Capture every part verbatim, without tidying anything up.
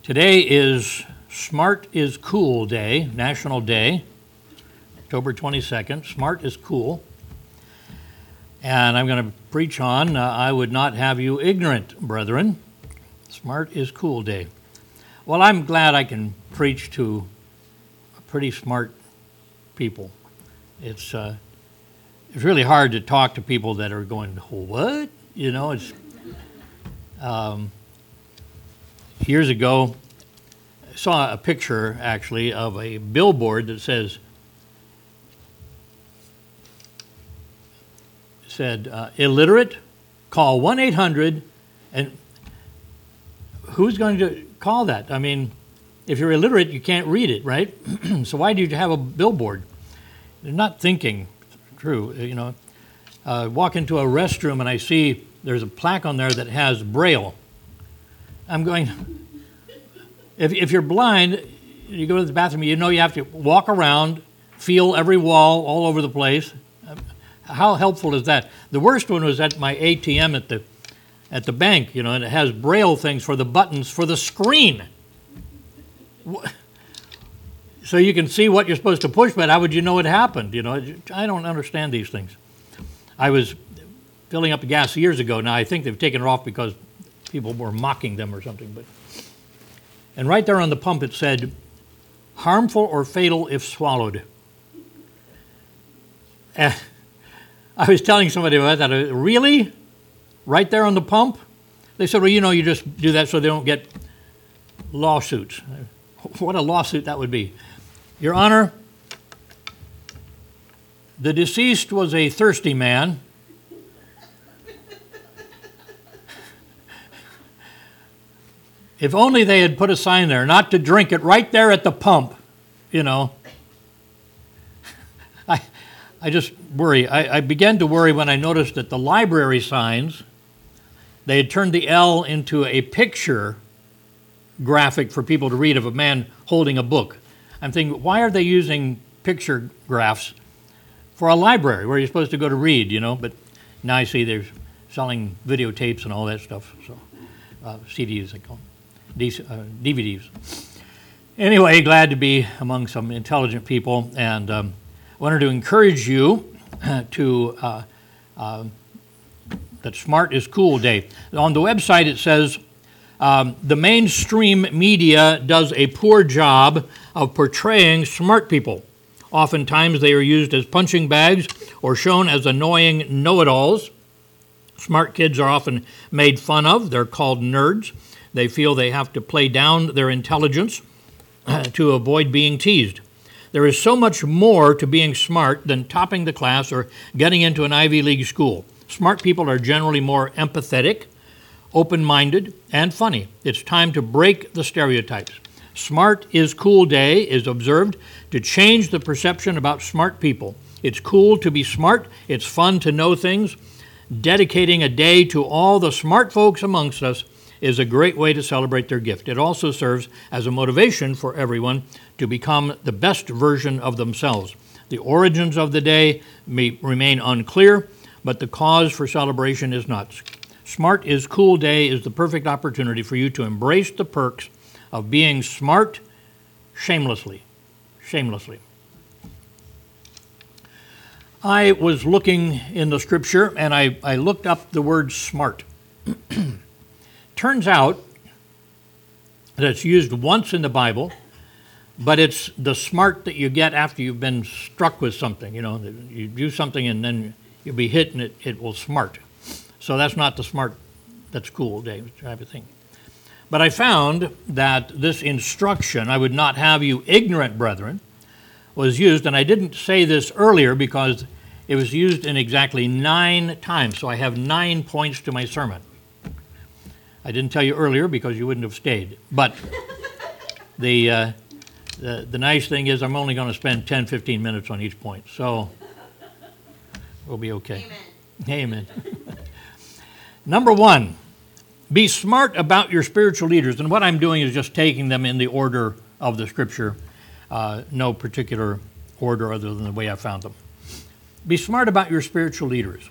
Today is Smart is Cool Day, National Day, October twenty-second. Smart is cool. And I'm going to preach on, uh, I would not have you ignorant, brethren. Smart is cool day. Well, I'm glad I can preach to pretty smart people. It's uh, it's really hard to talk to people that are going, what? You know, it's... Um, years ago, I saw a picture, actually, of a billboard that says, said, uh, illiterate, call one eight hundred, and who's going to call that? I mean, if you're illiterate, you can't read it, right? So why do you have a billboard? They're not thinking true, you know. Uh, walk into a restroom and I see there's a plaque on there that has Braille. I'm going, if, if you're blind, you go to the bathroom, you know you have to walk around, feel every wall all over the place. How helpful is that? The worst one was at my A T M at the at the bank, you know, and it has Braille things for the buttons for the screen. So you can see what you're supposed to push, but how would you know it happened? You know, I don't understand these things. I was filling up gas years ago. Now I think they've taken it off because people were mocking them or something. But and right there on the pump it said, harmful or fatal if swallowed. Uh, I was telling somebody about that. Really? Right there on the pump? They said, well, you know, you just do that so they don't get lawsuits. What a lawsuit that would be. Your Honor, the deceased was a thirsty man. If only they had put a sign there, not to drink it right there at the pump, you know. I I just worry. I, I began to worry when I noticed that the library signs, they had turned the L into a picture graphic for people to read of a man holding a book. I'm thinking, why are they using picture graphs for a library where you're supposed to go to read, you know? But now I see they're selling videotapes and all that stuff, so uh, C Ds, they call them, D- uh, D V Ds. Anyway, glad to be among some intelligent people, and um, wanted to encourage you to, uh, uh, that Smart is Cool Day. On the website it says, um, the mainstream media does a poor job of portraying smart people. Oftentimes they are used as punching bags or shown as annoying know-it-alls. Smart kids are often made fun of. They're called nerds. They feel they have to play down their intelligence uh, to avoid being teased. There is so much more to being smart than topping the class or getting into an Ivy League school. Smart people are generally more empathetic, open-minded, and funny. It's time to break the stereotypes. Smart is Cool Day is observed to change the perception about smart people. It's cool to be smart. It's fun to know things. Dedicating a day to all the smart folks amongst us is a great way to celebrate their gift. It also serves as a motivation for everyone to become the best version of themselves. The origins of the day may remain unclear, but the cause for celebration is not. Smart is Cool Day is the perfect opportunity for you to embrace the perks of being smart shamelessly. Shamelessly. I was looking in the scripture and I, I looked up the word smart. Turns out that it's used once in the Bible, but it's the smart that you get after you've been struck with something. You know, you do something and then you'll be hit and it, it will smart. So that's not the smart, that's cool day type of thing. But I found that this instruction, I would not have you ignorant, brethren, was used, and I didn't say this earlier because it was used in exactly nine times, so I have nine points to my sermon. I didn't tell you earlier because you wouldn't have stayed. But the, uh, the, the nice thing is I'm only going to spend ten, fifteen minutes on each point, so we'll be okay. Amen. Amen. Number one, be smart about your spiritual leaders. And what I'm doing is just taking them in the order of the Scripture, uh, no particular order other than the way I found them. Be smart about your spiritual leaders.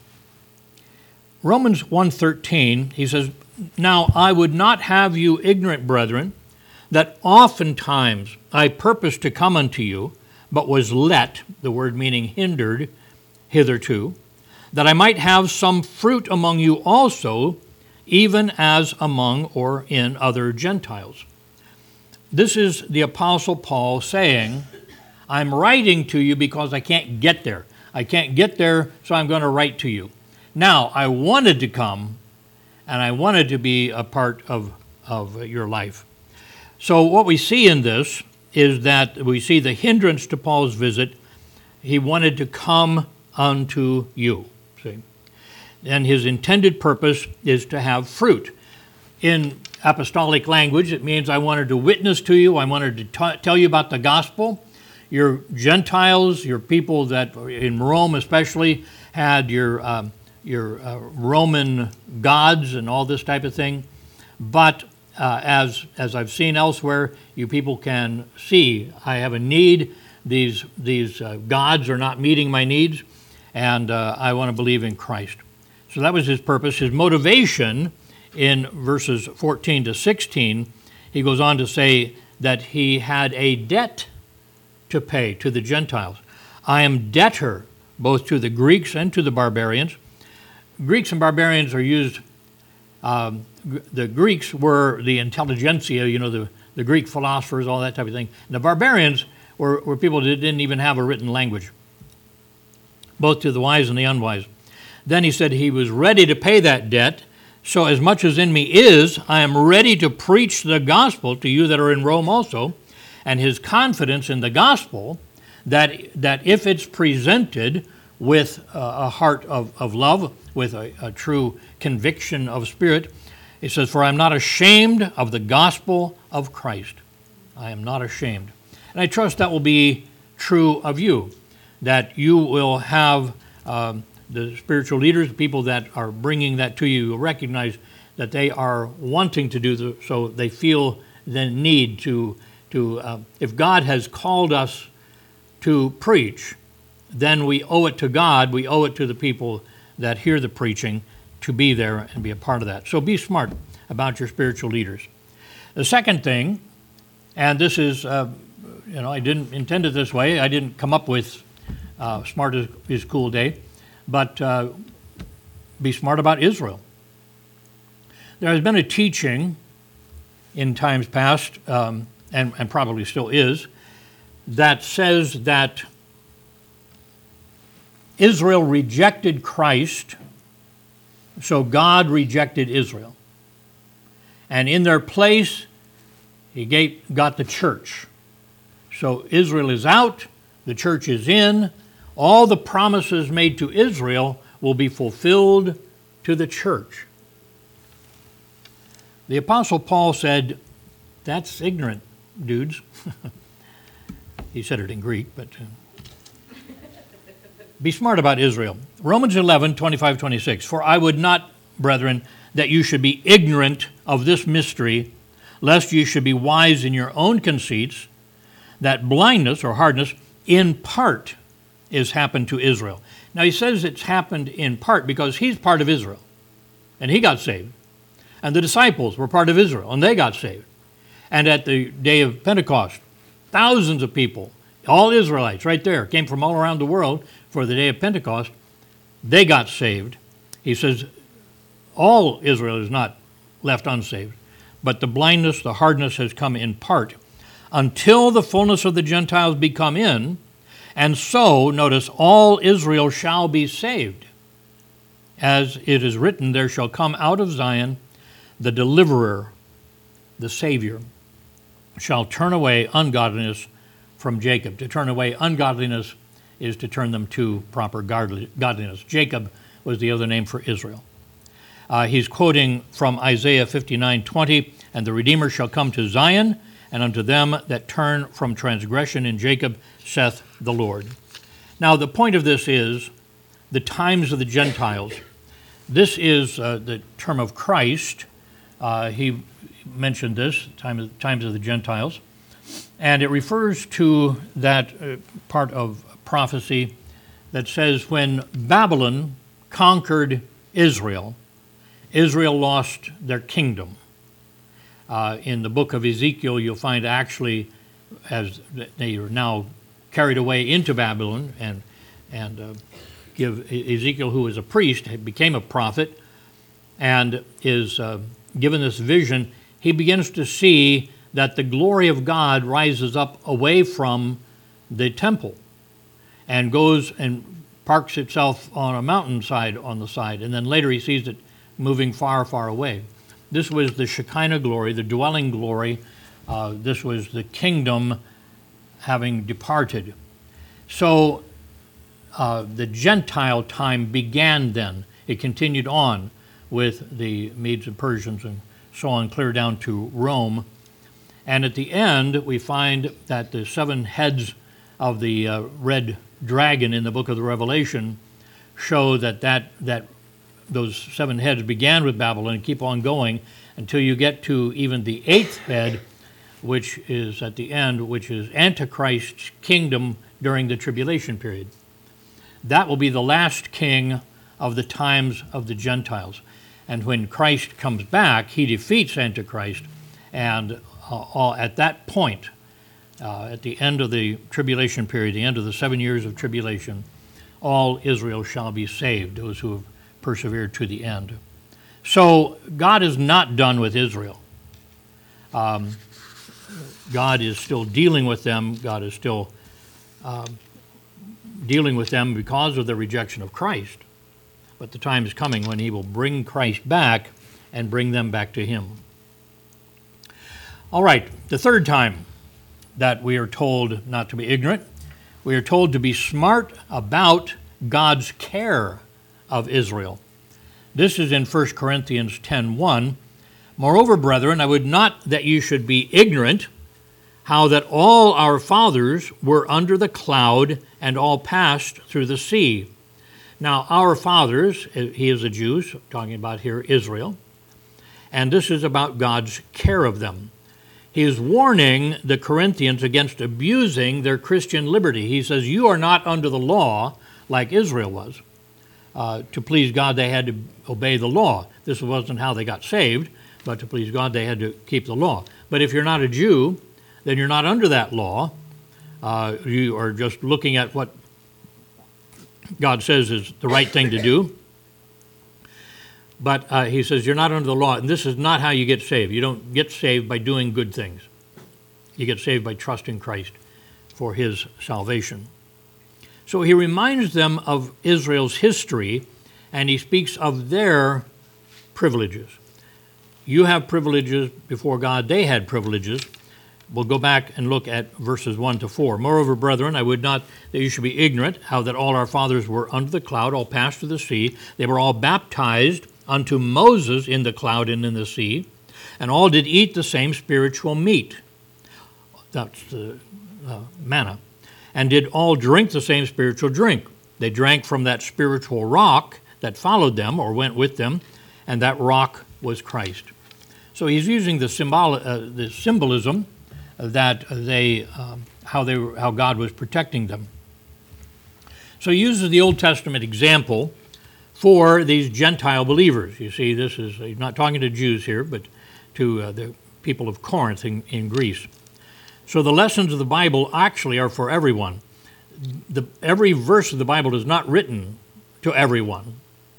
Romans one thirteen, he says, now I would not have you ignorant, brethren, that oftentimes I purposed to come unto you, but was let, the word meaning hindered, hitherto, that I might have some fruit among you also, even as among or in other Gentiles. This is the Apostle Paul saying, I'm writing to you because I can't get there. I can't get there, so I'm going to write to you. Now, I wanted to come, and I wanted to be a part of, of your life. So what we see in this is that we see the hindrance to Paul's visit. He wanted to come unto you. See? And his intended purpose is to have fruit. In apostolic language, it means I wanted to witness to you. I wanted to t- tell you about the gospel. Your Gentiles, your people that in Rome especially had your um, your uh, Roman gods and all this type of thing. But uh, as as I've seen elsewhere, you people can see I have a need. These these uh, gods are not meeting my needs, and uh, I want to believe in Christ. So that was his purpose. His motivation in verses fourteen to sixteen, he goes on to say that he had a debt to pay to the Gentiles. I am debtor both to the Greeks and to the barbarians. Greeks and barbarians are used, um, the Greeks were the intelligentsia, you know, the, the Greek philosophers, all that type of thing. And the barbarians were, were people that didn't even have a written language, both to the wise and the unwise. Then he said he was ready to pay that debt. So as much as in me is, I am ready to preach the gospel to you that are in Rome also. And his confidence in the gospel, that that if it's presented with a heart of, of love, with a, a true conviction of spirit, it says, for I am not ashamed of the gospel of Christ. I am not ashamed. And I trust that will be true of you, that you will have um, the spiritual leaders, the people that are bringing that to you, will recognize that they are wanting to do the, so they feel the need to, to uh, if God has called us to preach, then we owe it to God, we owe it to the people that hear the preaching to be there and be a part of that. So be smart about your spiritual leaders. The second thing, and this is, uh, you know, I didn't intend it this way, I didn't come up with uh, smart is, is cool day, but uh, be smart about Israel. There has been a teaching in times past, um, and, and probably still is, that says that Israel rejected Christ, so God rejected Israel. And in their place, he gave, got the church. So Israel is out, the church is in. All the promises made to Israel will be fulfilled to the church. The Apostle Paul said, that's ignorant, dudes. He said it in Greek, but uh, be smart about Israel. Romans eleven, twenty-five, twenty-six. For I would not, brethren, that you should be ignorant of this mystery, lest you should be wise in your own conceits, that blindness or hardness in part is happened to Israel. Now he says it's happened in part because he's part of Israel, and he got saved. And the disciples were part of Israel, and they got saved. And at the day of Pentecost, thousands of people, all Israelites right there, came from all around the world for the day of Pentecost. They got saved. He says all Israel is not left unsaved, but the blindness, the hardness has come in part until the fullness of the Gentiles be come in, and so, notice, all Israel shall be saved. As it is written, there shall come out of Zion the deliverer, the Savior, shall turn away ungodliness from Jacob. To turn away ungodliness is to turn them to proper godliness. Jacob was the other name for Israel. Uh, he's quoting from Isaiah fifty-nine twenty, and the Redeemer shall come to Zion, and unto them that turn from transgression in Jacob saith the Lord. Now the point of this is the times of the Gentiles. This is uh, the term of Christ. Uh, he mentioned this, time of, times of the Gentiles, and it refers to that uh, part of prophecy that says when Babylon conquered Israel, Israel lost their kingdom. Uh, in the book of Ezekiel, you'll find actually, as they are now carried away into Babylon, and and uh, give Ezekiel, who was a priest, became a prophet, and is uh, given this vision. He begins to see that the glory of God rises up away from the temple and goes and parks itself on a mountainside on the side, and then later he sees it moving far, far away. This was the Shekinah glory, the dwelling glory. Uh, this was the kingdom having departed. So uh, the Gentile time began then. It continued on with the Medes and Persians and so on, clear down to Rome. And at the end, we find that the seven heads of the uh, red dragon in the book of the Revelation show that, that that those seven heads began with Babylon and keep on going until you get to even the eighth head, which is at the end, which is Antichrist's kingdom during the tribulation period. That will be the last king of the times of the Gentiles. And when Christ comes back, he defeats Antichrist, and uh, at that point, uh, at the end of the tribulation period, the end of the seven years of tribulation, all Israel shall be saved, those who have persevered to the end. So God is not done with Israel. Um, God is still dealing with them. God is still uh, dealing with them because of the rejection of Christ. But the time is coming when he will bring Christ back and bring them back to him. All right, the third time that we are told not to be ignorant, we are told to be smart about God's care of Israel. This is in First Corinthians ten one. Moreover, brethren, I would not that you should be ignorant how that all our fathers were under the cloud and all passed through the sea. Now, our fathers, he is a Jew, talking about here Israel, and this is about God's care of them. He is warning the Corinthians against abusing their Christian liberty. He says, you are not under the law like Israel was. Uh, to please God, they had to obey the law. This wasn't how they got saved, but to please God, they had to keep the law. But if you're not a Jew, then you're not under that law. Uh, you are just looking at what God says is the right thing to do. But uh, he says, you're not under the law, and this is not how you get saved. You don't get saved by doing good things. You get saved by trusting Christ for his salvation. So he reminds them of Israel's history, and he speaks of their privileges. You have privileges before God. They had privileges. We'll go back and look at verses one to four. Moreover, brethren, I would not that you should be ignorant how that all our fathers were under the cloud, all passed through the sea. They were all baptized unto Moses in the cloud and in the sea, and all did eat the same spiritual meat. That's the uh, manna. And did all drink the same spiritual drink. They drank from that spiritual rock that followed them or went with them, and that rock was Christ. So he's using the symbol, uh, the symbolism that they, um, how they, were, how God was protecting them. So he uses the Old Testament example for these Gentile believers. You see, this is, he's not talking to Jews here, but to uh, the people of Corinth in, in Greece. So the lessons of the Bible actually are for everyone. The, every verse of the Bible is not written to everyone,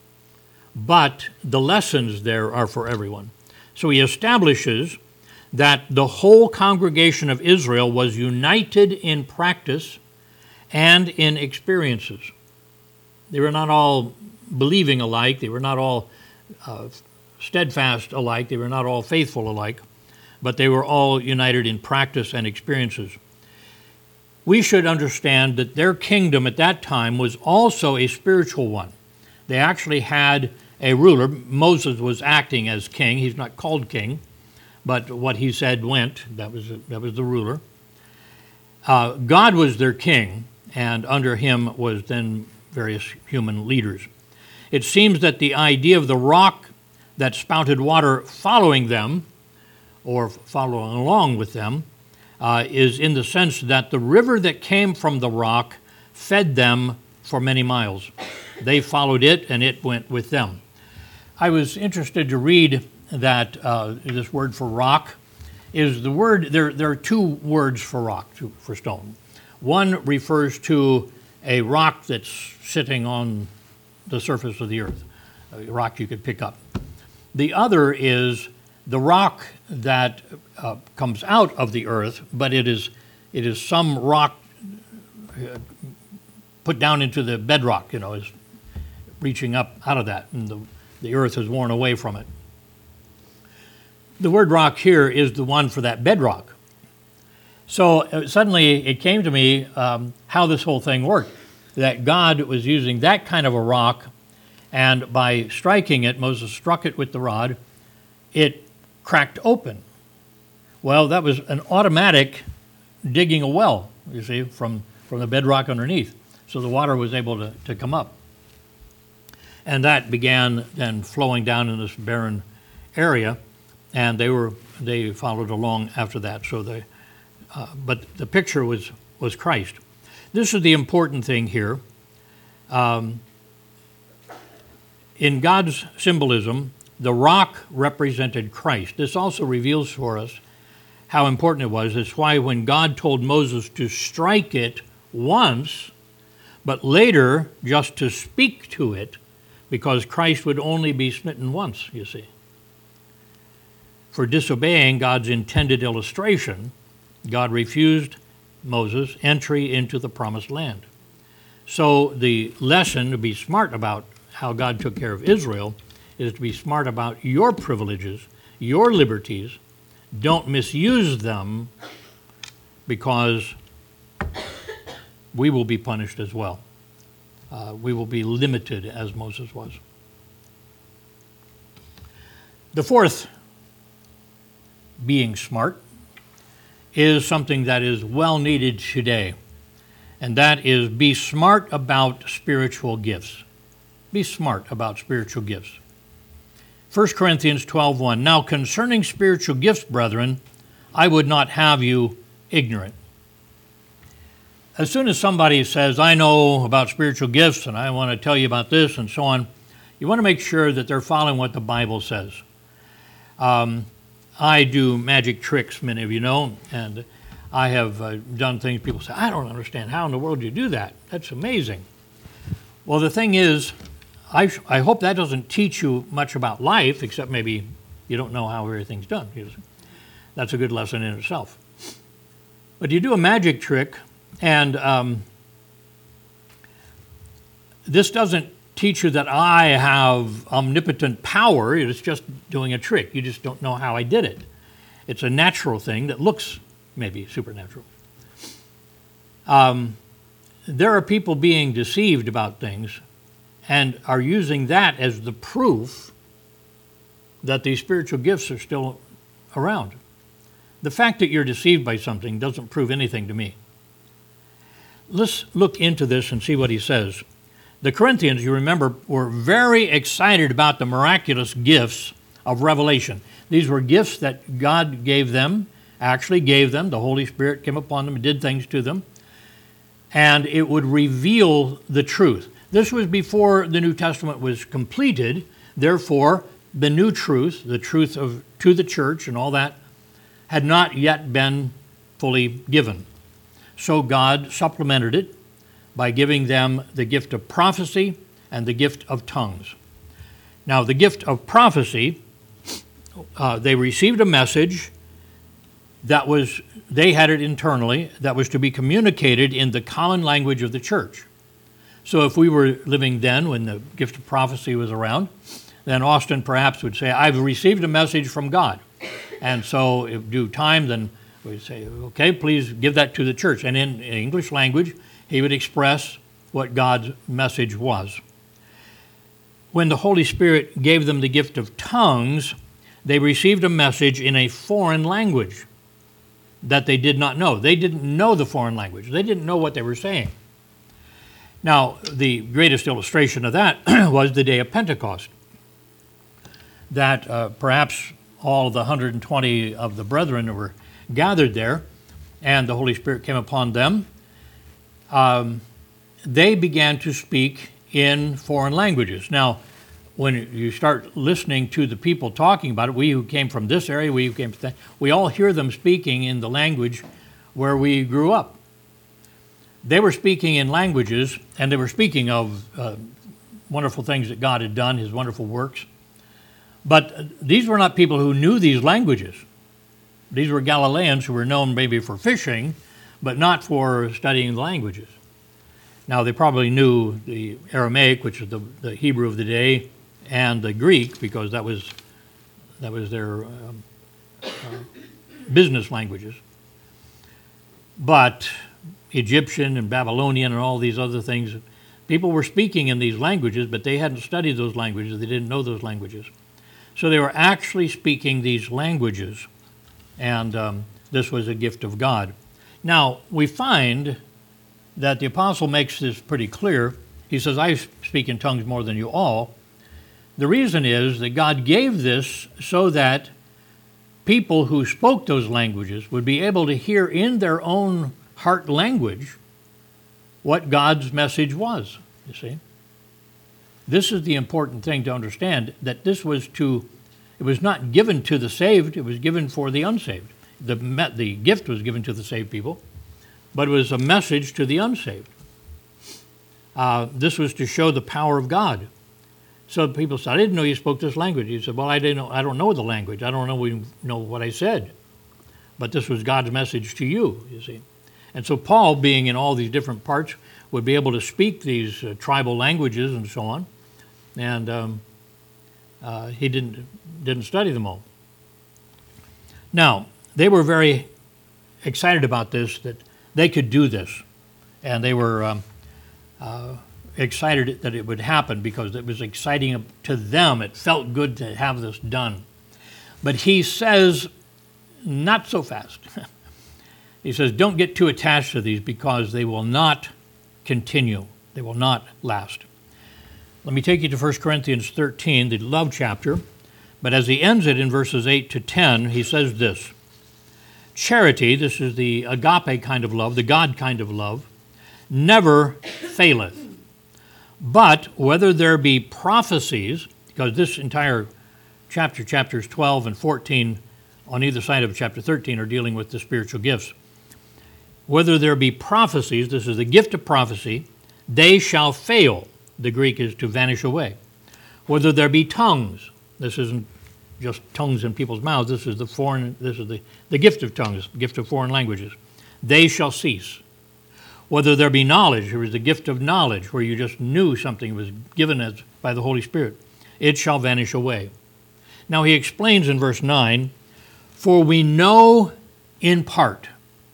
but the lessons there are for everyone. So he establishes that the whole congregation of Israel was united in practice and in experiences. They were not all believing alike. They were not all uh, steadfast alike. They were not all faithful alike, but they were all united in practice and experiences. We should understand that their kingdom at that time was also a spiritual one. They actually had a ruler. Moses was acting as king. He's not called king, but what he said went. That was, that was the ruler. Uh, God was their king, and under him was then various human leaders. It seems that the idea of the rock that spouted water following them, or following along with them, uh, is in the sense that the river that came from the rock fed them for many miles. They followed it, and it went with them. I was interested to read that uh, this word for rock is the word, there, there are two words for rock, to, for stone. One refers to a rock that's sitting on the surface of the earth, a rock you could pick up. The other is the rock that uh, comes out of the earth, but it is, it is some rock uh, put down into the bedrock, you know, is reaching up out of that, and the, the earth is worn away from it. The word rock here is the one for that bedrock. So uh, suddenly it came to me um, how this whole thing worked, that God was using that kind of a rock, and by striking it, Moses struck it with the rod, it cracked open. Well, that was an automatic digging a well, you see, from, from the bedrock underneath. So the water was able to, to come up. And that began then flowing down in this barren area, and they were they followed along after that. So they, uh, but the picture was was Christ. This is the important thing here. Um, in God's symbolism, the rock represented Christ. This also reveals for us how important it was. It's why when God told Moses to strike it once, but later just to speak to it, because Christ would only be smitten once, you see. For disobeying God's intended illustration, God refused Moses entry into the promised land. So the lesson to be smart about how God took care of Israel is to be smart about your privileges, your liberties. Don't misuse them, because we will be punished as well. Uh, we will be limited as Moses was. The fourth, being smart, is something that is well needed today, and that is be smart about spiritual gifts. Be smart about spiritual gifts. First Corinthians twelve one, now concerning spiritual gifts, brethren, I would not have you ignorant. As soon as somebody says, I know about spiritual gifts and I want to tell you about this and so on, you want to make sure that they're following what the Bible says. Um, I do magic tricks, many of you know, and I have uh, done things people say, I don't understand. How in the world do you do that? That's amazing. Well, the thing is, I, I hope that doesn't teach you much about life, except maybe you don't know how everything's done. That's a good lesson in itself. But you do a magic trick, and um, this doesn't teach you that I have omnipotent power. It's just doing a trick. You just don't know how I did it. It's a natural thing that looks maybe supernatural. Um, there are people being deceived about things and are using that as the proof that these spiritual gifts are still around. The fact that you're deceived by something doesn't prove anything to me. Let's look into this and see what he says. The Corinthians, you remember, were very excited about the miraculous gifts of revelation. These were gifts that God gave them, actually gave them. The Holy Spirit came upon them and did things to them. And it would reveal the truth. This was before the New Testament was completed. Therefore, the new truth, the truth of to the church and all that, had not yet been fully given. So God supplemented it by giving them the gift of prophecy and the gift of tongues. Now, the gift of prophecy, uh, they received a message that was, they had it internally, that was to be communicated in the common language of the church. So if we were living then when the gift of prophecy was around, then Austin perhaps would say, I've received a message from God. And so if due time, then we'd say, okay, please give that to the church. And in English language, he would express what God's message was. When the Holy Spirit gave them the gift of tongues, they received a message in a foreign language that they did not know. They didn't know the foreign language. They didn't know what they were saying. Now, the greatest illustration of that was the day of Pentecost, that uh, perhaps all the one hundred twenty of the brethren were gathered there, and the Holy Spirit came upon them. Um, they began to speak in foreign languages. Now, when you start listening to the people talking about it, we who came from this area, we who came from that, we all hear them speaking in the language where we grew up. They were speaking in languages, and they were speaking of uh, wonderful things that God had done, his wonderful works. But these were not people who knew these languages. These were Galileans who were known maybe for fishing, but not for studying the languages. Now, they probably knew the Aramaic, which is the, the Hebrew of the day, and the Greek, because that was that was their um, uh, business languages. But Egyptian and Babylonian and all these other things, people were speaking in these languages, but they hadn't studied those languages. They didn't know those languages. So they were actually speaking these languages, and um, this was a gift of God. Now, we find that the apostle makes this pretty clear. He says, I speak in tongues more than you all. The reason is that God gave this so that people who spoke those languages would be able to hear in their own heart language what God's message was, you see. This is the important thing to understand, that this was to, it was not given to the saved, it was given for the unsaved. The, the gift was given to the saved people, but it was a message to the unsaved. Uh, this was to show the power of God. So people said, I didn't know you spoke this language. He said, well, I didn't know, I don't know the language. I don't know, we know what I said. But this was God's message to you, you see. And so Paul, being in all these different parts, would be able to speak these uh, tribal languages and so on. And um, uh, he didn't, didn't study them all. Now, they were very excited about this, that they could do this. And they were um, uh, excited that it would happen because it was exciting to them. It felt good to have this done. But he says, not so fast. He says, don't get too attached to these because they will not continue. They will not last. Let me take you to First Corinthians thirteen, the love chapter. But as he ends it in verses eight to ten, he says this. Charity, this is the agape kind of love, the God kind of love, never faileth. But whether there be prophecies, because this entire chapter, chapters twelve and fourteen, on either side of chapter thirteen, are dealing with the spiritual gifts. Whether there be prophecies, this is the gift of prophecy, they shall fail. The Greek is to vanish away. Whether there be tongues, this isn't just tongues in people's mouths, this is the foreign, this is the, the gift of tongues, gift of foreign languages. They shall cease. Whether there be knowledge, there is the gift of knowledge, where you just knew something was given as by the Holy Spirit, it shall vanish away. Now he explains in verse nine, for we know in part,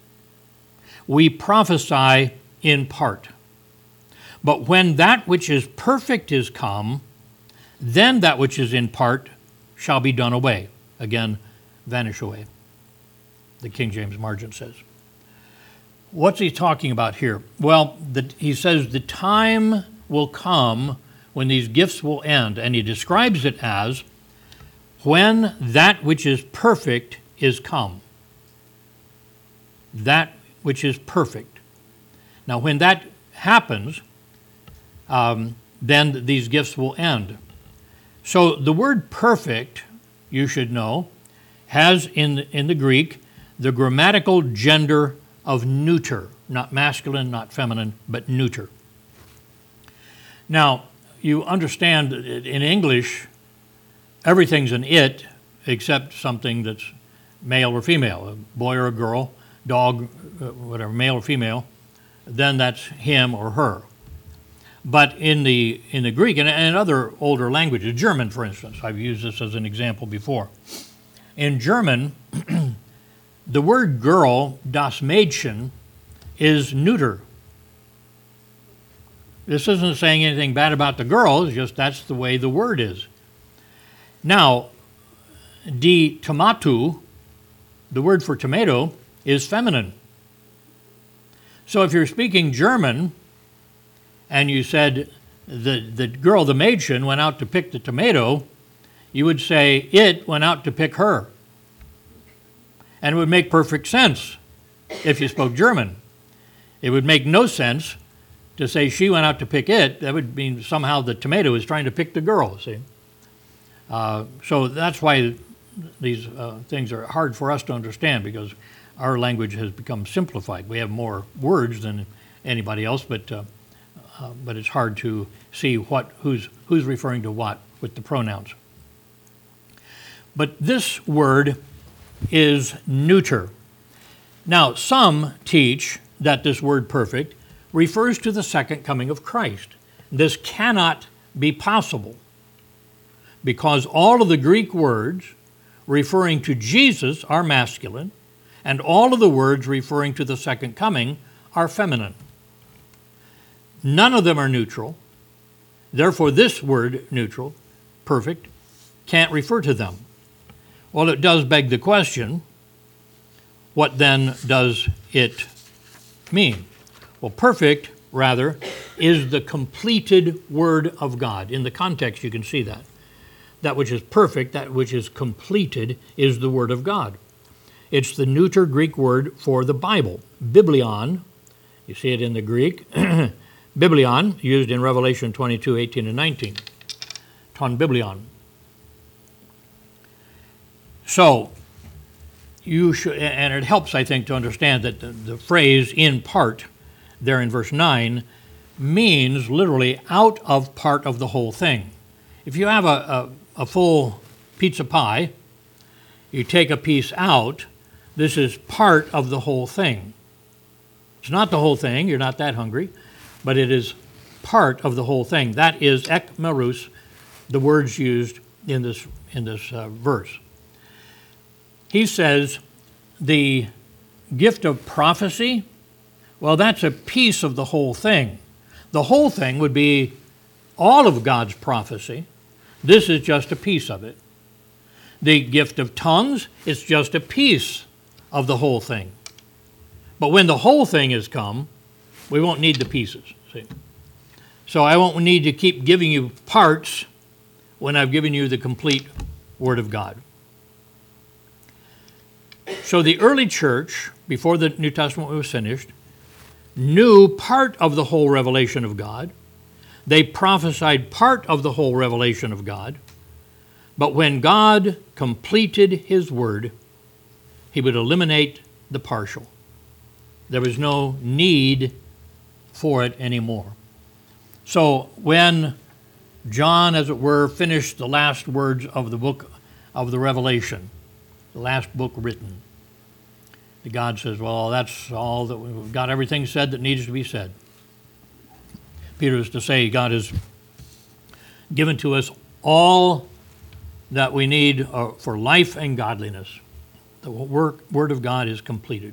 we prophesy in part. But when that which is perfect is come, then that which is in part shall be done away. Again, vanish away, the King James margin says. What's he talking about here? Well, the, he says the time will come when these gifts will end, and he describes it as when that which is perfect is come. That which is perfect. Now, when that happens, um, then these gifts will end. So the word perfect, you should know, has in, in the Greek the grammatical gender of neuter, not masculine, not feminine, but neuter. Now, you understand that in English, everything's an it except something that's male or female, a boy or a girl, dog, whatever, male or female, then that's him or her. But in the in the Greek and, and other older languages, German, for instance, I've used this as an example before. In German, the word girl, das Mädchen, is neuter. This isn't saying anything bad about the girl, it's just that's the way the word is. Now, die Tomatu, the word for tomato, is feminine. So if you're speaking German and you said the, the girl, the Mädchen, went out to pick the tomato, you would say it went out to pick her. And it would make perfect sense if you spoke German. It would make no sense to say she went out to pick it. That would mean somehow the tomato is trying to pick the girl, see? Uh, so that's why these uh, things are hard for us to understand, because our language has become simplified. We have more words than anybody else, but uh, uh, but it's hard to see what who's who's referring to what with the pronouns. But this word is neuter. Now, some teach that this word perfect refers to the second coming of Christ. This cannot be possible, because all of the Greek words referring to Jesus are masculine, and all of the words referring to the second coming are feminine. None of them are neutral. Therefore, this word, neutral, perfect, can't refer to them. Well, it does beg the question, what then does it mean? Well, perfect, rather, is the completed Word of God. In the context, you can see that. That which is perfect, that which is completed, is the Word of God. It's the neuter Greek word for the Bible. Biblion, you see it in the Greek. Biblion, used in Revelation twenty-two, eighteen, and nineteen. Ton biblion. So, you should, and it helps, I think, to understand that the, the phrase in part, there in verse nine, means literally out of part of the whole thing. If you have a, a, a full pizza pie, you take a piece out, this is part of the whole thing. It's not the whole thing, you're not that hungry, but it is part of the whole thing. That is ekmerus, the words used in this, in this uh, verse. He says the gift of prophecy, well, that's a piece of the whole thing. The whole thing would be all of God's prophecy. This is just a piece of it. The gift of tongues is just a piece of the whole thing. But when the whole thing has come, we won't need the pieces. See? So I won't need to keep giving you parts when I've given you the complete Word of God. So the early church, before the New Testament was finished, knew part of the whole revelation of God. They prophesied part of the whole revelation of God. But when God completed His Word, He would eliminate the partial. There was no need for it anymore. So when John, as it were, finished the last words of the book of the Revelation, the last book written, God says, well, that's all that we've got, everything said that needs to be said. Peter is to say God has given to us all that we need uh, for life and godliness. The work, Word of God is completed.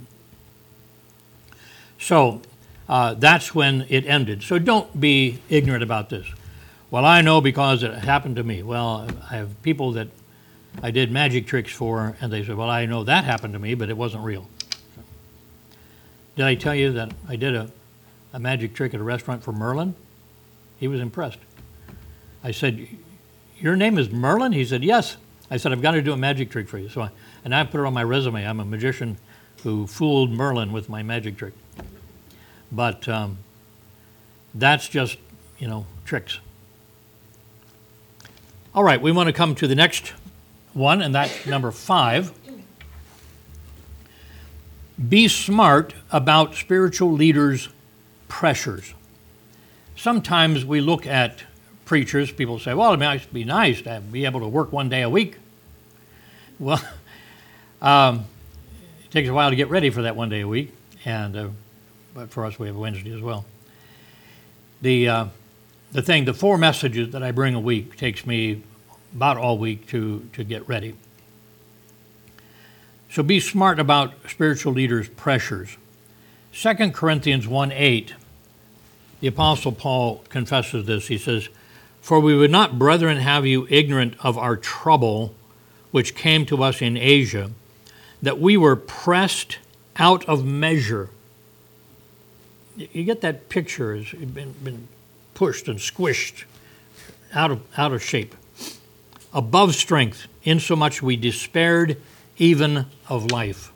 So uh, that's when it ended. So don't be ignorant about this. Well, I know because it happened to me. Well, I have people that I did magic tricks for, and they said, well, I know that happened to me, but it wasn't real. Did I tell you that I did a, a magic trick at a restaurant for Merlin? He was impressed. I said, your name is Merlin? He said, yes. I said, I've got to do a magic trick for you. So I, and I put it on my resume. I'm a magician who fooled Merlin with my magic trick. But um, that's just, you know, tricks. All right, we want to come to the next one, and that's number five. Be smart about spiritual leaders' pressures. Sometimes we look at preachers, people say, well, it might be nice to be able to work one day a week. Well, um, it takes a while to get ready for that one day a week, and uh, but for us we have Wednesday as well. The, uh, the thing, the four messages that I bring a week takes me about all week to, to get ready. So be smart about spiritual leaders' pressures. Second Corinthians one eight, the Apostle Paul confesses this. He says, for we would not, brethren, have you ignorant of our trouble which came to us in Asia, that we were pressed out of measure. You get that picture, it's been, been pushed and squished out of, out of shape. Above strength, insomuch we despaired even of life.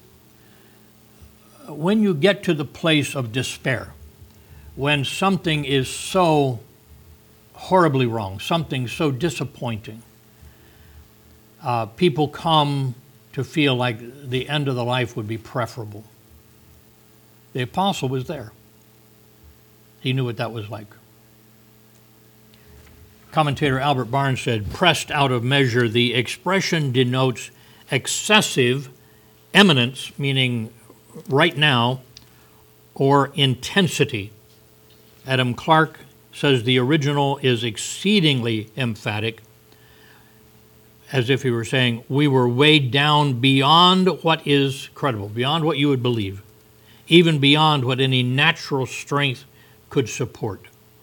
When you get to the place of despair, when something is so horribly wrong, something so disappointing, uh, people come to feel like the end of the life would be preferable. The apostle was there. He knew what that was like. Commentator Albert Barnes said, pressed out of measure, the expression denotes excessive eminence, meaning right now, or intensity. Adam Clark says the original is exceedingly emphatic, as if he were saying, we were weighed down beyond what is credible, beyond what you would believe, even beyond what any natural strength could support.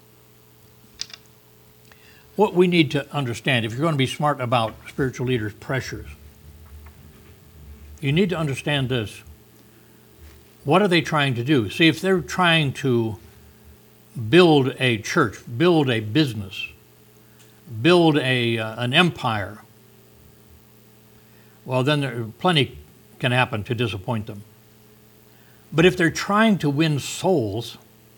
What we need to understand, if you're going to be smart about spiritual leaders' pressures, you need to understand this. What are they trying to do? See, if they're trying to build a church, build a business, build a uh, an empire, well, then there, plenty can happen to disappoint them. But if they're trying to win souls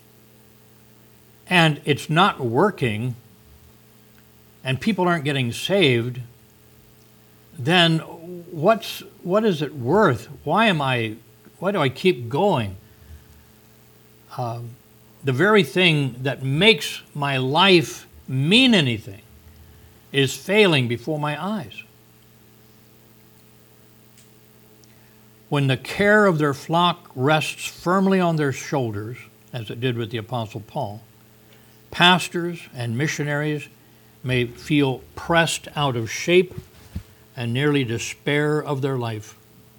and it's not working and people aren't getting saved, then what's what is it worth? Why am I? Why do I keep going? Um, the very thing that makes my life mean anything is failing before my eyes. When the care of their flock rests firmly on their shoulders, as it did with the Apostle Paul, pastors and missionaries may feel pressed out of shape and nearly despair of their life.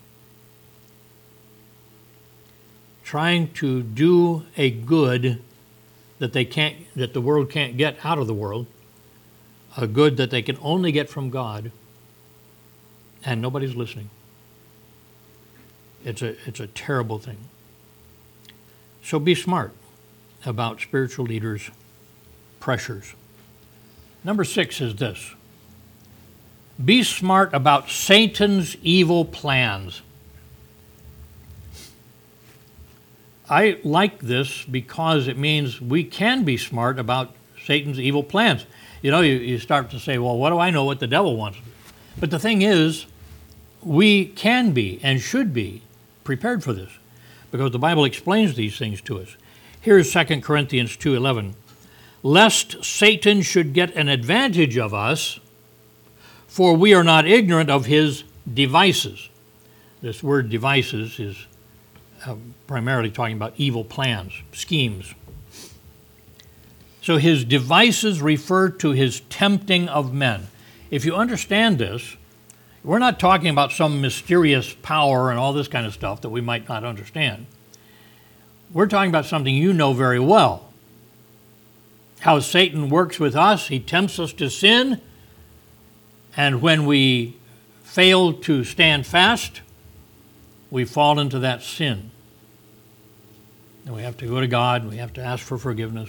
Trying to do a good that they can't, that the world can't get out of the world, a good that they can only get from God, and nobody's listening. It's a, it's a terrible thing. So be smart about spiritual leaders' pressures. Number six is this. Be smart about Satan's evil plans. I like this because it means we can be smart about Satan's evil plans. You know, you, you start to say, well, what do I know what the devil wants? But the thing is, we can be and should be prepared for this because the Bible explains these things to us. Here's Second Corinthians two eleven. Lest Satan should get an advantage of us, for we are not ignorant of his devices. This word devices is uh, primarily talking about evil plans, schemes. So his devices refer to his tempting of men. If you understand this, we're not talking about some mysterious power and all this kind of stuff that we might not understand. We're talking about something you know very well. How Satan works with us, he tempts us to sin, and when we fail to stand fast, we fall into that sin. And we have to go to God, and we have to ask for forgiveness.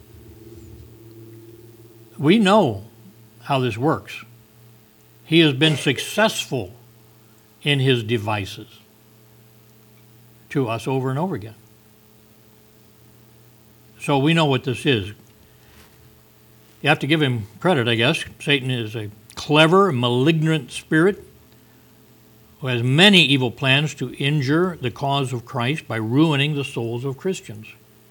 We know how this works. He has been successful in his devices to us over and over again. So we know what this is. You have to give him credit, I guess. Satan is a clever, malignant spirit who has many evil plans to injure the cause of Christ by ruining the souls of Christians.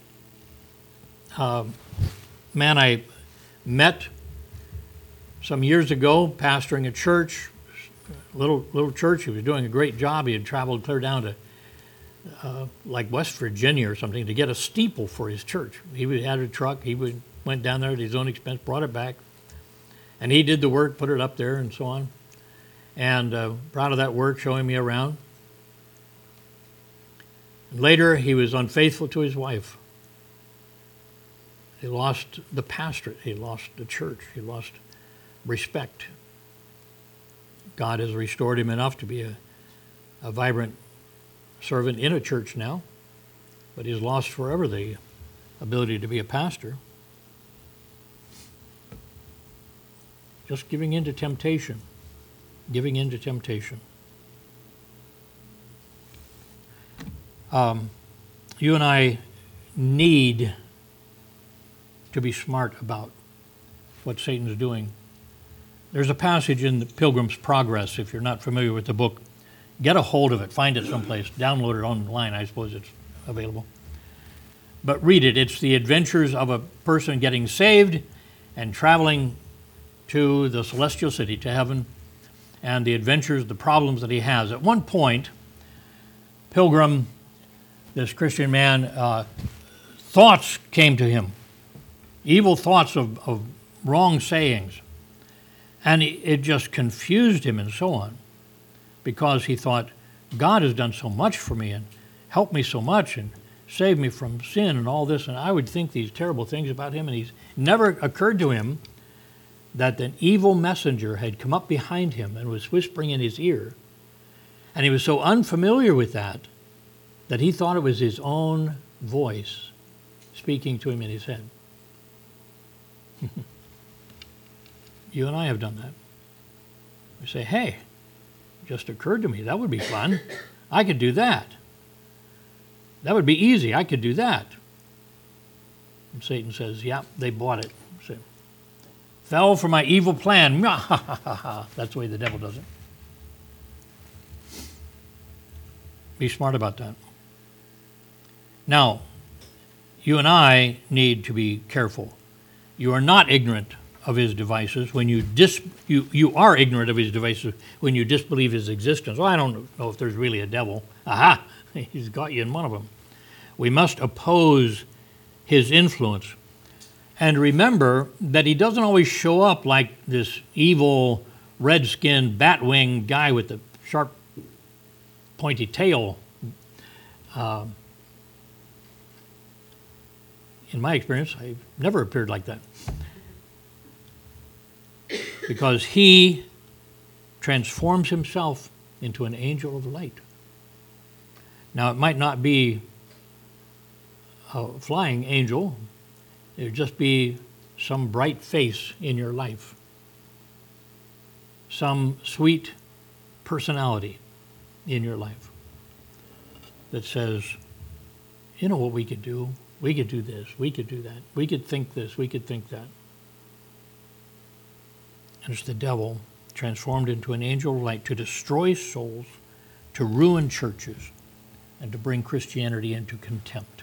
Uh, man, I met some years ago pastoring a church, little little church. He was doing a great job. He had traveled clear down to uh, like West Virginia or something to get a steeple for his church. He had a truck. He would, went down there at his own expense, brought it back, and he did the work, put it up there, and so on. And uh, proud of that work, showing me around. And later, he was unfaithful to his wife. He lost the pastorate. He lost the church. He lost respect. God has restored him enough to be a, a vibrant servant in a church now, but he's lost forever the ability to be a pastor. Just giving in to temptation. Giving in to temptation. Um, you and I need to be smart about what Satan's doing. There's a passage in the Pilgrim's Progress, if you're not familiar with the book. Get a hold of it, find it someplace, download it online, I suppose it's available. But read it. It's the adventures of a person getting saved and traveling to the celestial city, to heaven, and the adventures, the problems that he has. At one point, Pilgrim, this Christian man, uh, thoughts came to him, evil thoughts of, of wrong sayings, and it just confused him and so on, because he thought, God has done so much for me and helped me so much and saved me from sin and all this, and I would think these terrible things about him, and he's never occurred to him that an evil messenger had come up behind him and was whispering in his ear. And he was so unfamiliar with that that he thought it was his own voice speaking to him in his head. You and I have done that. We say, hey, it just occurred to me, that would be fun. I could do that. That would be easy. I could do that. And Satan says, yeah, they bought it. So, fell for my evil plan. That's the way the devil does it. Be smart about that. Now, you and I need to be careful. You are not ignorant of his devices when you dis you, you are ignorant of his devices when you disbelieve his existence. Well, I don't know if there's really a devil. Aha! He's got you in one of them. We must oppose his influence. And remember that he doesn't always show up like this evil, red-skinned, bat-winged guy with the sharp, pointy tail. Uh, in my experience, I've never appeared like that. Because he transforms himself into an angel of light. Now, it might not be a flying angel. It would just be some bright face in your life. Some sweet personality in your life that says, you know what we could do? We could do this. We could do that. We could think this. We could think that. And it's the devil transformed into an angel of light to destroy souls, to ruin churches, and to bring Christianity into contempt.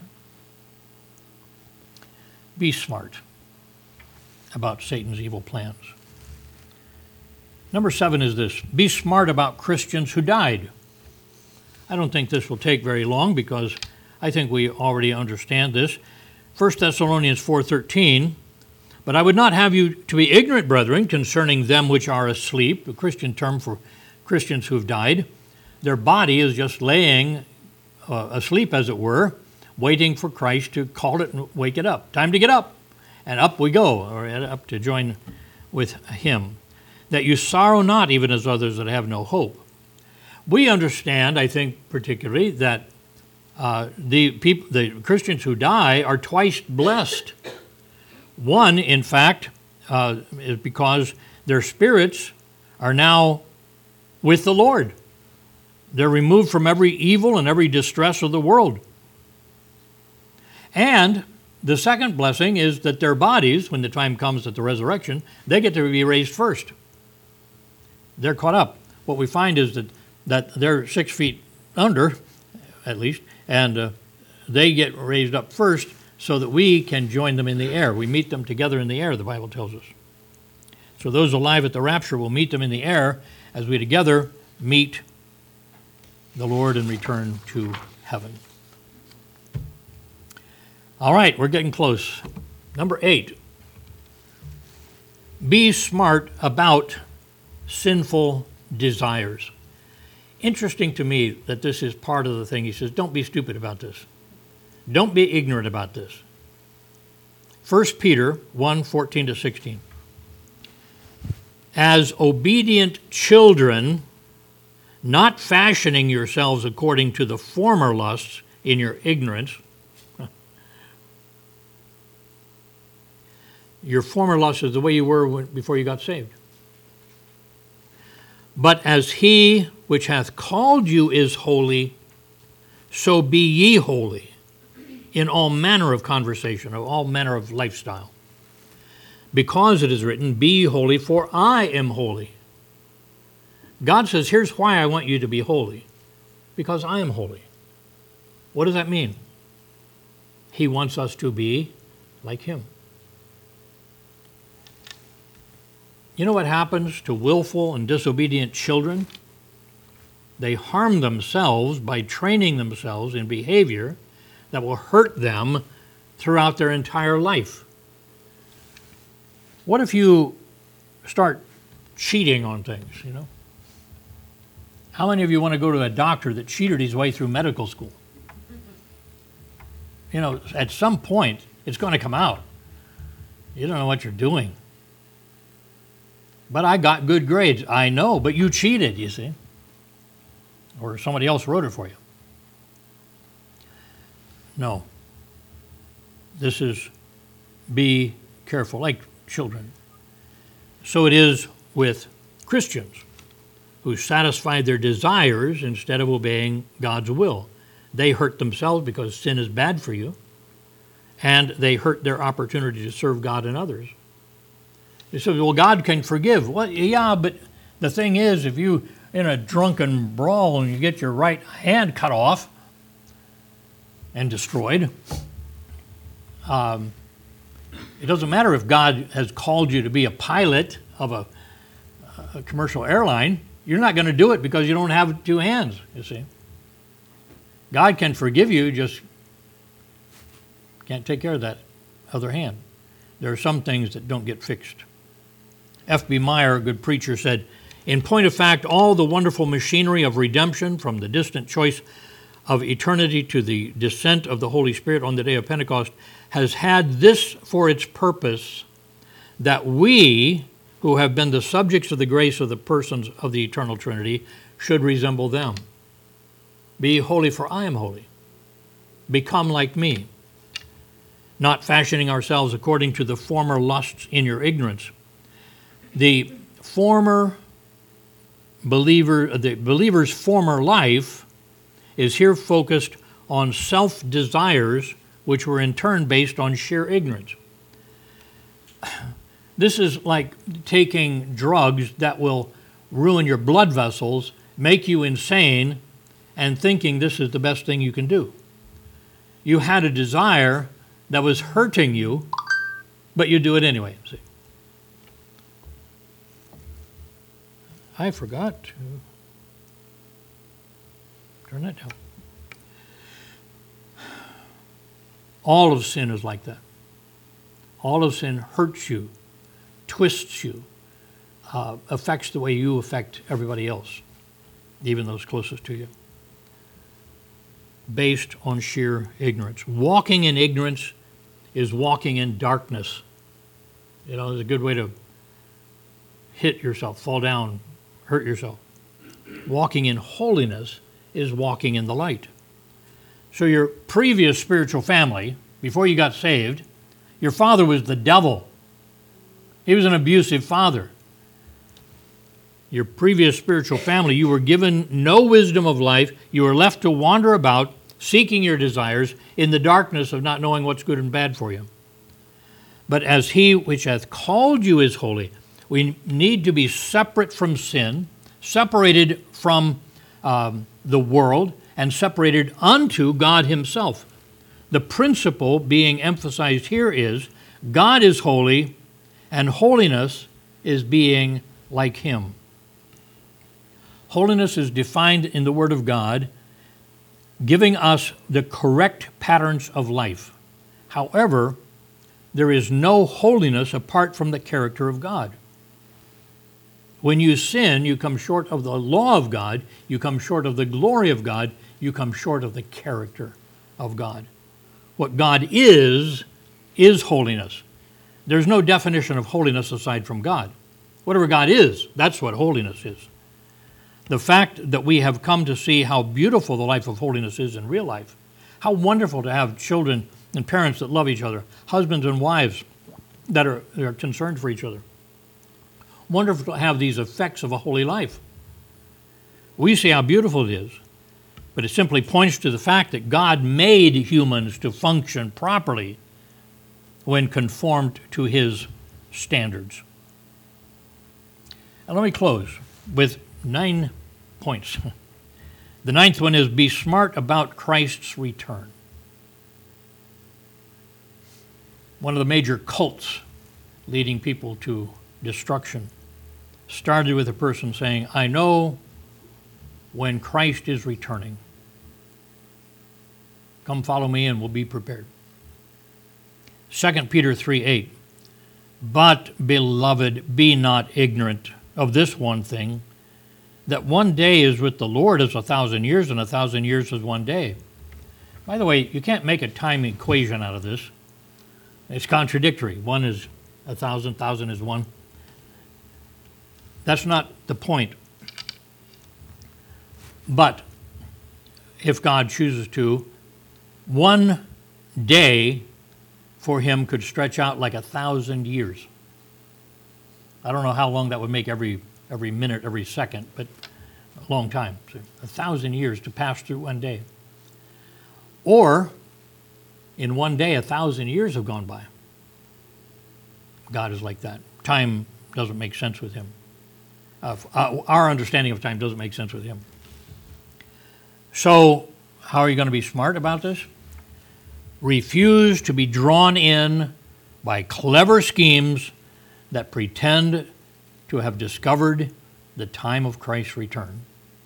Be smart about Satan's evil plans. Number seven is this: be smart about Christians who died. I don't think this will take very long because I think we already understand this. First Thessalonians four thirteen, but I would not have you to be ignorant, brethren, concerning them which are asleep, a Christian term for Christians who have died. Their body is just laying uh, asleep, as it were, waiting for Christ to call it and wake it up. Time to get up. And up we go, or up to join with him. That you sorrow not, even as others that have no hope. We understand, I think particularly, that uh, the people, the Christians who die are twice blessed. One, in fact, uh, is because their spirits are now with the Lord. They're removed from every evil and every distress of the world. And the second blessing is that their bodies, when the time comes at the resurrection, they get to be raised first. They're caught up. What we find is that, that they're six feet under, at least, and uh, they get raised up first so that we can join them in the air. We meet them together in the air, the Bible tells us. So those alive at the rapture will meet them in the air as we together meet the Lord and return to heaven. All right, we're getting close. Number eight, be smart about sinful desires. Interesting to me that this is part of the thing. He says, don't be stupid about this. Don't be ignorant about this. First Peter one, fourteen to sixteen. As obedient children, not fashioning yourselves according to the former lusts in your ignorance. Your former lust is the way you were when, before you got saved. But as he which hath called you is holy, so be ye holy in all manner of conversation, of all manner of lifestyle. because it is written, be holy, for I am holy. God says, here's why I want you to be holy, because I am holy. What does that mean? He wants us to be like him. You know what happens to willful and disobedient children? They harm themselves by training themselves in behavior that will hurt them throughout their entire life. What if you start cheating on things, you know? How many of you want to go to a doctor that cheated his way through medical school? You know, at some point, it's going to come out. You don't know what you're doing. But I got good grades. I know, but you cheated, you see. Or somebody else wrote it for you. No. This is be careful, like children. So it is with Christians who satisfy their desires instead of obeying God's will. They hurt themselves because sin is bad for you, and they hurt their opportunity to serve God and others. They say, well, God can forgive. Well, yeah, but the thing is, if you in a drunken brawl and you get your right hand cut off and destroyed, um, it doesn't matter if God has called you to be a pilot of a, a commercial airline. You're not going to do it because you don't have two hands, you see. God can forgive you, just can't take care of that other hand. There are some things that don't get fixed. F B Meyer, a good preacher, said, in point of fact, all the wonderful machinery of redemption, from the distant choice of eternity to the descent of the Holy Spirit on the day of Pentecost, has had this for its purpose, that we, who have been the subjects of the grace of the persons of the eternal Trinity, should resemble them. Be holy, for I am holy. Become like me, not fashioning ourselves according to the former lusts in your ignorance. The former believer, the believer's former life is here focused on self-desires, which were in turn based on sheer ignorance. This is like taking drugs that will ruin your blood vessels, make you insane, and thinking this is the best thing you can do. You had a desire that was hurting you, but you do it anyway. See? I forgot to turn that down. All of sin is like that. All of sin hurts you, twists you, uh, affects the way you affect everybody else, even those closest to you, based on sheer ignorance. Walking in ignorance is walking in darkness. You know, it's a good way to hit yourself, fall down, hurt yourself. Walking in holiness is walking in the light. So your previous spiritual family, before you got saved, your father was the devil. He was an abusive father. Your previous spiritual family, you were given no wisdom of life. You were left to wander about, seeking your desires in the darkness of not knowing what's good and bad for you. But as he which hath called you is holy, we need to be separate from sin, separated from um, the world, and separated unto God himself. The principle being emphasized here is God is holy, and holiness is being like him. Holiness is defined in the Word of God, giving us the correct patterns of life. However, there is no holiness apart from the character of God. When you sin, you come short of the law of God, you come short of the glory of God, you come short of the character of God. What God is, is holiness. There's no definition of holiness aside from God. Whatever God is, that's what holiness is. The fact that we have come to see how beautiful the life of holiness is in real life, how wonderful to have children and parents that love each other, husbands and wives that are, that are concerned for each other. Wonderful to have these effects of a holy life. We see how beautiful it is, but it simply points to the fact that God made humans to function properly when conformed to his standards. And let me close with nine points. The ninth one is be smart about Christ's return. One of the major cults leading people to destruction started with a person saying, I know when Christ is returning. Come follow me and we'll be prepared. Second Peter three eight, but, beloved, be not ignorant of this one thing, that one day is with the Lord as a thousand years, and a thousand years is one day. By the way, you can't make a time equation out of this. It's contradictory. One is a thousand, thousand is one. That's not the point. But if God chooses to, one day for him could stretch out like a thousand years. I don't know how long that would make every every minute, every second, but a long time. So a thousand years to pass through one day. Or, in one day, a thousand years have gone by. God is like that. Time doesn't make sense with him. Uh, our understanding of time doesn't make sense with him. So, how are you going to be smart about this? Refuse to be drawn in by clever schemes that pretend to have discovered the time of Christ's return.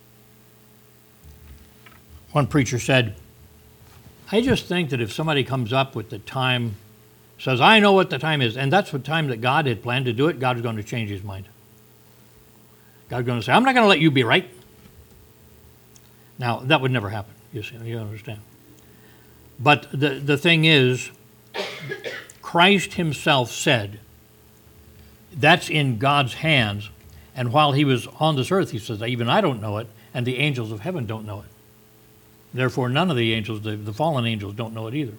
One preacher said, I just think that if somebody comes up with the time, says, I know what the time is, and that's the time that God had planned to do it, God is going to change his mind. God's going to say, I'm not going to let you be right. Now, that would never happen, you see, you understand. But the, the thing is, Christ himself said, that's in God's hands, and while he was on this earth, he says, even I don't know it, and the angels of heaven don't know it. Therefore, none of the angels, the, the fallen angels, don't know it either.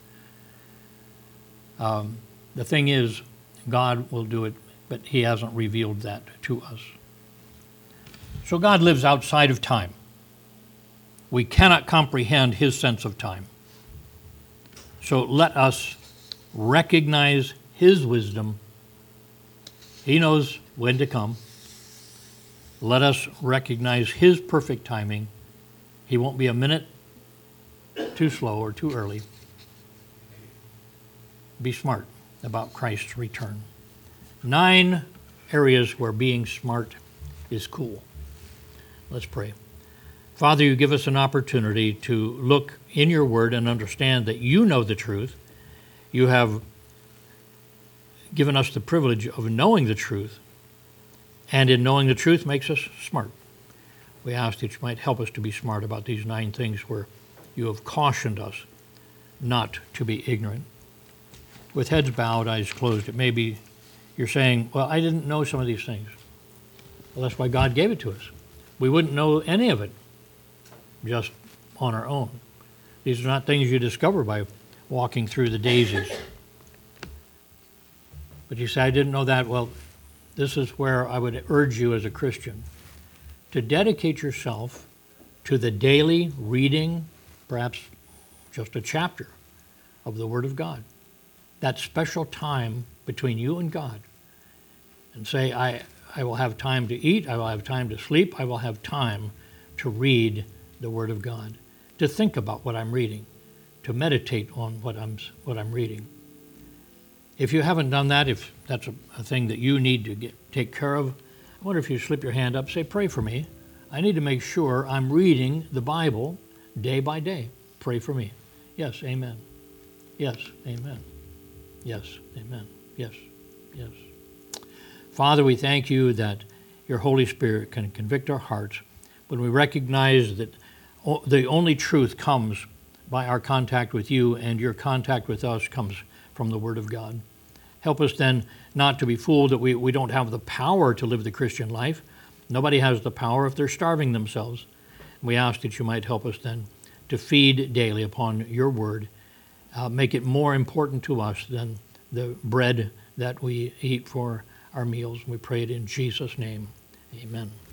Um, the thing is, God will do it, but he hasn't revealed that to us. So God lives outside of time. We cannot comprehend his sense of time. So let us recognize his wisdom. He knows when to come. Let us recognize his perfect timing. He won't be a minute too slow or too early. Be smart about Christ's return. Nine areas where being smart is cool. Let's pray. Father, you give us an opportunity to look in your word and understand that you know the truth. You have given us the privilege of knowing the truth, and in knowing the truth makes us smart. We ask that you might help us to be smart about these nine things where you have cautioned us not to be ignorant. With heads bowed, eyes closed, it may be you're saying, well, I didn't know some of these things. Well, that's why God gave it to us. We wouldn't know any of it just on our own. These are not things you discover by walking through the daisies. But you say, I didn't know that. Well, this is where I would urge you as a Christian to dedicate yourself to the daily reading, perhaps just a chapter of the Word of God. That special time between you and God. And say, I, I will have time to eat, I will have time to sleep, I will have time to read the Word of God, to think about what I'm reading, to meditate on what I'm, what I'm reading. If you haven't done that, if that's a, a thing that you need to get, take care of, I wonder if you slip your hand up, say, pray for me. I need to make sure I'm reading the Bible day by day. Pray for me. Yes, amen. Yes, amen. Yes, amen. Yes, yes. Father, we thank you that your Holy Spirit can convict our hearts when we recognize that the only truth comes by our contact with you, and your contact with us comes from the Word of God. Help us then not to be fooled that we, we don't have the power to live the Christian life. Nobody has the power if they're starving themselves. We ask that you might help us then to feed daily upon your Word. Uh, make it more important to us than the bread that we eat for our meals. We pray it in Jesus' name. Amen.